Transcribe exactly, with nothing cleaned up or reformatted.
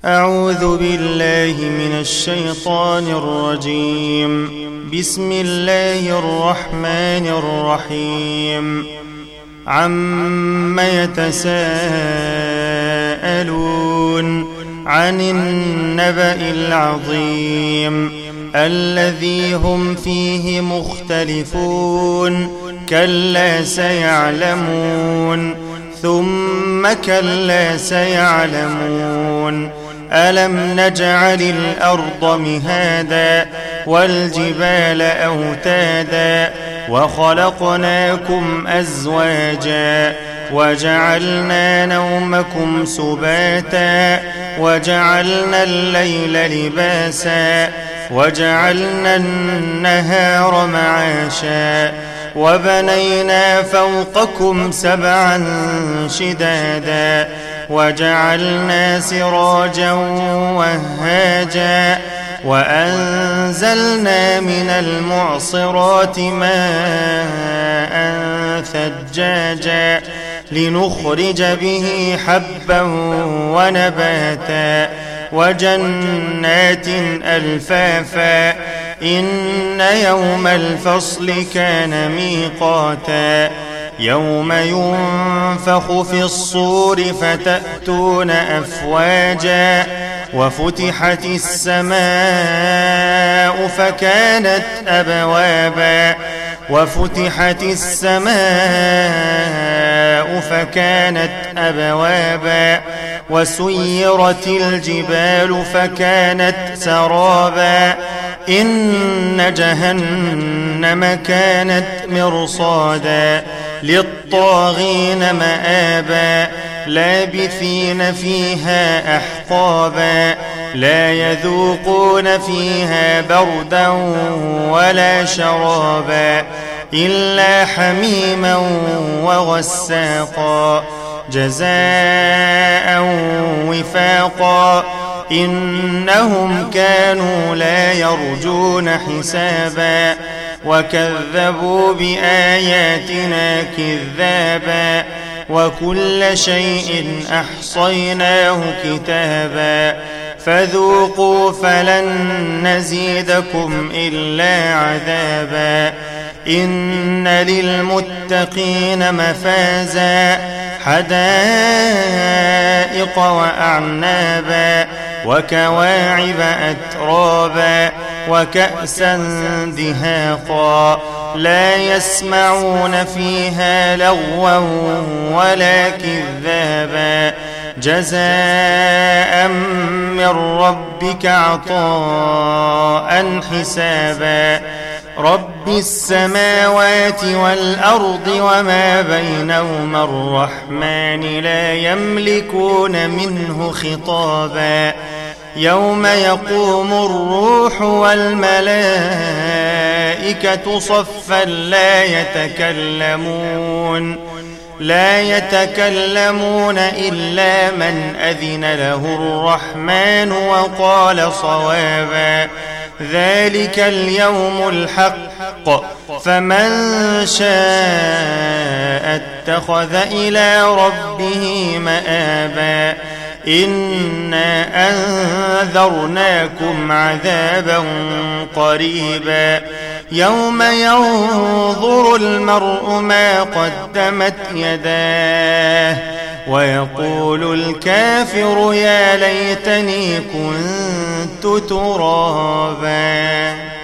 أعوذ بالله من الشيطان الرجيم. بسم الله الرحمن الرحيم. عم يتساءلون عن النبأ العظيم الذي هم فيه مختلفون كلا سيعلمون ثم كلا سيعلمون ألم نجعل الأرض مهادا والجبال أوتادا وخلقناكم أزواجا وجعلنا نومكم سباتا وجعلنا الليل لباسا وجعلنا النهار معاشا وبنينا فوقكم سبعا شدادا وجعلنا سراجا وهاجا وأنزلنا من المعصرات ماء ثجاجا لنخرج به حبا ونباتا وجنات ألفافا إن يوم الفصل كان ميقاتا يوم ينفخ في الصور فتأتون أفواجا وفتحت السماء فكانت أبوابا وفتحت السماء فكانت أبوابا وسيرت الجبال فكانت سرابا إن جهنم كانت مرصادا للطاغين مآبا لابثين فيها أحقابا لا يذوقون فيها بردا ولا شرابا إلا حميما وغساقا جزاء وفاقا إنهم كانوا لا يرجون حسابا وكذبوا بآياتنا كذابا وكل شيء أحصيناه كتابا فذوقوا فلن نزيدكم إلا عذابا إن للمتقين مفازا حدائق وأعنابا وكواعب أترابا وكأسا دهاقا لا يسمعون فيها لغوا ولا كذابا جزاء من ربك عطاء حسابا رب السماوات والأرض وما بينهما الرحمن لا يملكون منه خطابا يوم يقوم الروح والملائكة صفا لا يتكلمون لا يتكلمون إلا من أذن له الرحمن وقال صوابا ذلك اليوم الحق فمن شاء اتخذ إلى ربه مآبا إنا أنذرناكم عذابا قريبا يوم ينظر المرء ما قدمت يداه ويقول الكافر يا ليتني كنت ترابا.